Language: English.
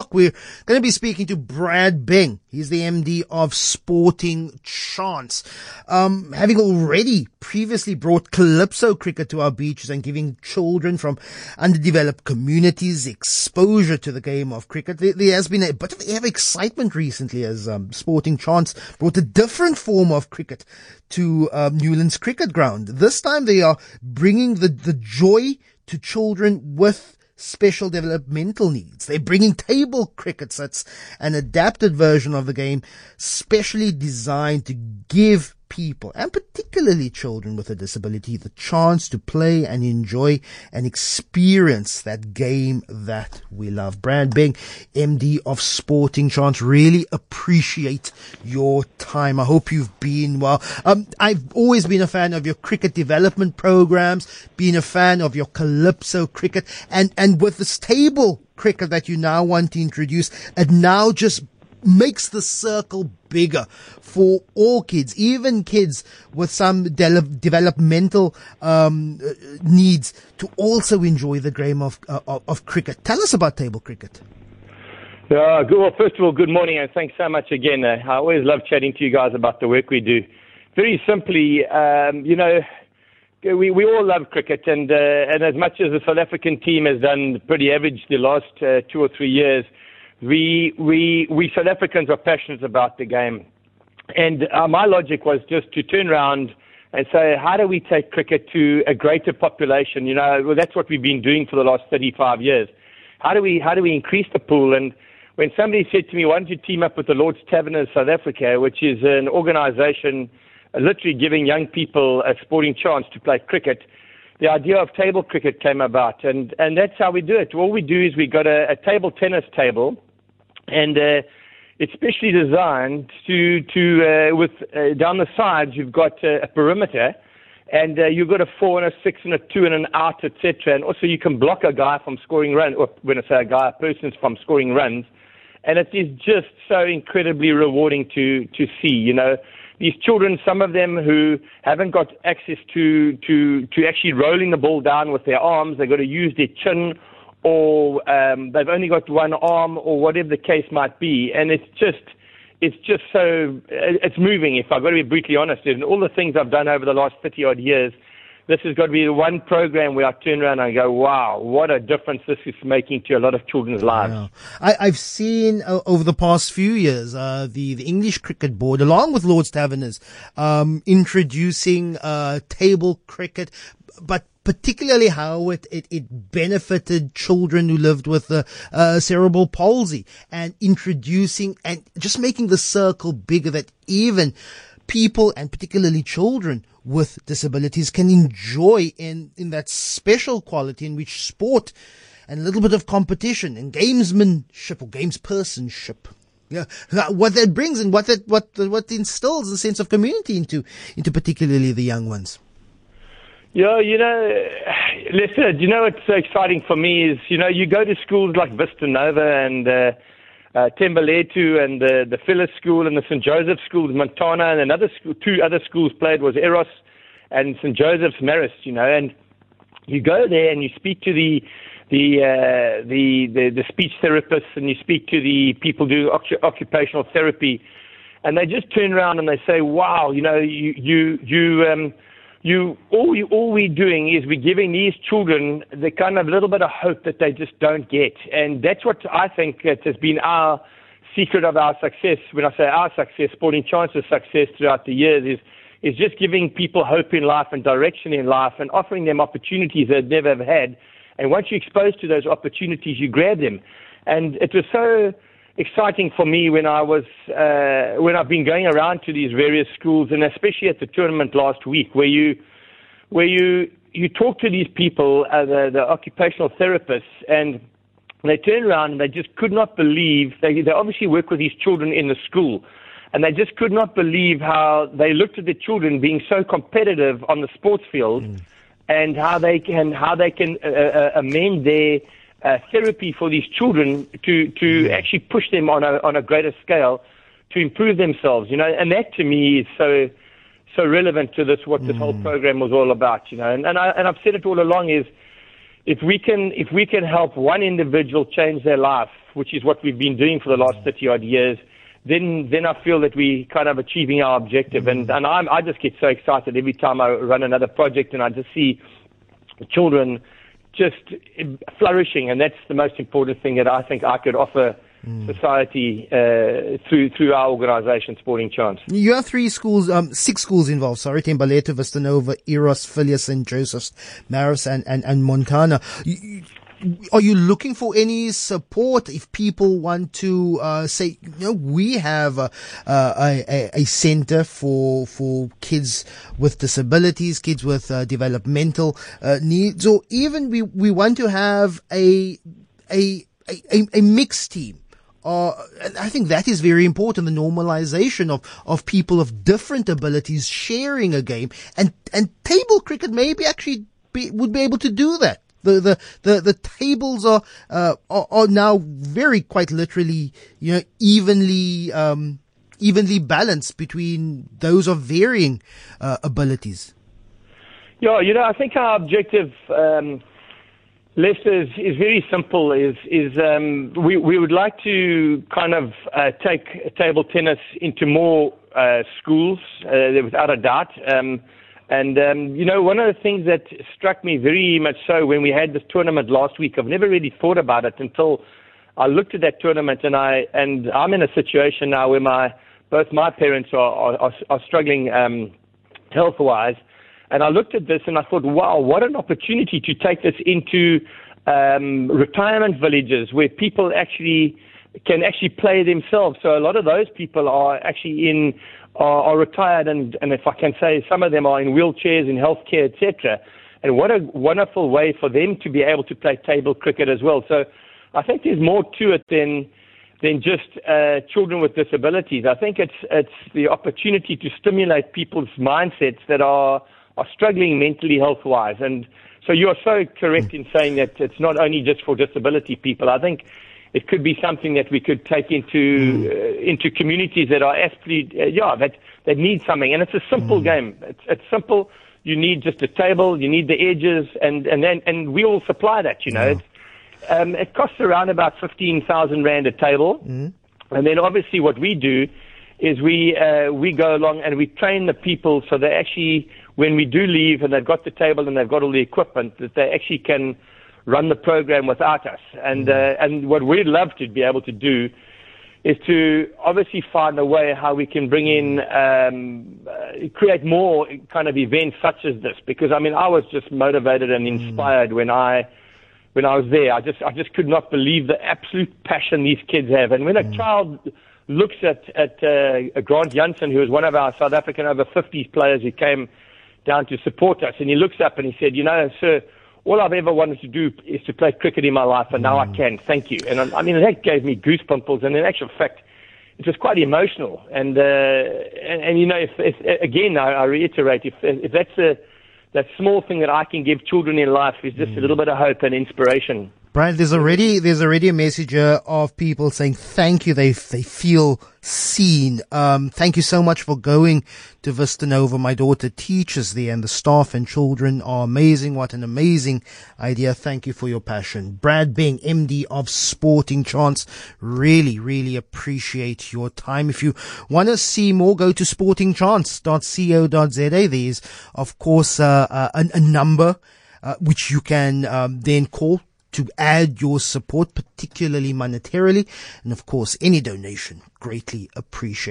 o'clock, we're going to be speaking to Brad Bing. He's the MD of Sporting Chance. Having already previously brought Calypso cricket to our beaches and giving children from underdeveloped communities exposure to the game of cricket, there has been a bit of air of excitement recently as Sporting Chance brought a different form of cricket to Newlands Cricket Ground. This time they are bringing the joy to children with special developmental needs. They're bringing table cricket sets, an adapted version of the game, specially designed to give people, and particularly children with a disability, the chance to play and enjoy and experience that game that we love. Brad Bing, MD of Sporting Chance, really appreciate your time. I hope you've been well. I've always been a fan of your cricket development programs, been a fan of your Calypso cricket, and with this table cricket that you now want to introduce, it now just makes the circle bigger for all kids, even kids with some developmental needs, to also enjoy the game of cricket. Tell us about table cricket. Well, first of all, good morning, and thanks so much again. I always love chatting to you guys about the work we do. Very simply, we all love cricket, and as much as the South African team has done pretty average the last 2 or 3 years, we South Africans are passionate about the game. And my logic was just to turn around and say, how do we take cricket to a greater population? Well, that's what we've been doing for the last 35 years. How do we increase the pool? And when somebody said to me, why don't you team up with the Lord's Taverners South Africa, which is an organization literally giving young people a sporting chance to play cricket, the idea of table cricket came about. And that's how we do it. All we do is we got a table tennis table, and it's specially designed with down the sides you've got a perimeter, and you've got a 4 and a 6 and a 2 and an out, etc. And also you can block a guy from scoring runs, or when I say a guy, a person's from scoring runs. And it is just so incredibly rewarding to see. These children, some of them who haven't got access to actually rolling the ball down with their arms, they've got to use their chin, or they've only got one arm, or whatever the case might be. And it's just so, it's moving, if I've got to be brutally honest. And all the things I've done over the last 30-odd years, this has got to be the one program where I turn around and go, wow, what a difference this is making to a lot of children's lives. Yeah. I've seen over the past few years the English Cricket Board, along with Lord's Taverners, introducing table cricket, but particularly how it benefited children who lived with cerebral palsy, and introducing and just making the circle bigger, that even people, and particularly children with disabilities, can enjoy in that special quality in which sport and a little bit of competition and gamesmanship or gamespersonship, what that brings, and what instills a sense of community into particularly the young ones. Yeah, listen, what's so exciting for me is, you go to schools like Vista Nova and Tembeletu and the Phyllis School and the St. Joseph's Schools, Montana, and two other schools played was Eros and St. Joseph's Marist, and you go there and you speak to the speech therapists, and you speak to the people who do occupational therapy, and they just turn around and they say, wow, all we're doing is we're giving these children the kind of little bit of hope that they just don't get. And that's what I think it has been our secret of our success. When I say our success, Sporting Chance's success throughout the years is just giving people hope in life and direction in life, and offering them opportunities they've never have had. And once you're exposed to those opportunities, you grab them. And it was so exciting for me when I've been going around to these various schools, and especially at the tournament last week, where you talk to these people, the occupational therapists, and they turn around and they just could not believe, they obviously work with these children in the school, and they just could not believe how they looked at the children being so competitive on the sports field, and how they can amend their therapy for these children to actually push them on a greater scale to improve themselves, and that to me is so relevant to this whole program was all about, and I've said it all along, is if we can help one individual change their life which is what we've been doing for the last 30 odd years, then I feel that we kind of achieving our objective. And I just get so excited every time I run another project and I just see children just flourishing, and that's the most important thing that I think I could offer society through our organisation, Sporting Chance. You have 6 schools involved, sorry, Thembalethu, Vista Nova, Eros, Philia, St. Joseph's, Marist, and Montana. Are you looking for any support if people want to say, we have a center for kids with disabilities, kids with developmental needs, or even we want to have a mixed team? I think that is very important, the normalization of people of different abilities sharing a game, and table cricket maybe actually would be able to do that. The tables are now very, quite literally, evenly balanced between those of varying abilities. Yeah, I think our objective, Lester, is very simple. We would like to kind of take table tennis into more schools, without a doubt. One of the things that struck me very much so when we had this tournament last week, I've never really thought about it until I looked at that tournament, and I'm in a situation now where both my parents are struggling health-wise, and I looked at this and I thought, wow, what an opportunity to take this into retirement villages where people can play themselves. So a lot of those people are actually are retired, and if I can say, some of them are in wheelchairs, in healthcare, etc. And what a wonderful way for them to be able to play table cricket as well. So I think there's more to it than just children with disabilities. I think it's the opportunity to stimulate people's mindsets that are struggling mentally health-wise. And so you are so correct in saying that it's not only just for disability people. I think it could be something that we could take into communities that are actually, that need something. And it's a simple game. It's simple. You need just a table, you need the edges, and we all supply that, It costs around about 15,000 Rand a table. And then obviously what we do is we go along and we train the people so they actually, when we do leave and they've got the table and they've got all the equipment, that they actually can run the program without us. And what we'd love to be able to do is to obviously find a way how we can bring in, create more kind of events such as this. Because I was just motivated and inspired when I was there. I just could not believe the absolute passion these kids have. And when a child looks at Grant Jansen, who is one of our South African over 50s players who came down to support us, and he looks up and he said, sir, all I've ever wanted to do is to play cricket in my life, and now I can. Thank you. And that gave me goosebumps, and in actual fact, it was quite emotional. And if again, I reiterate, if that's that small thing that I can give children in life is just a little bit of hope and inspiration. Brian, there's already a message of people saying thank you. They feel seen. Thank you so much for going to Vista Nova. My daughter teaches there, and the staff and children are amazing. What an amazing idea. Thank you for your passion. Brad Bing, MD of Sporting Chance. Really, really appreciate your time. If you want to see more, go to sportingchance.co.za. There's, of course, a number which you can then call to add your support, particularly monetarily. And of course, any donation greatly appreciated.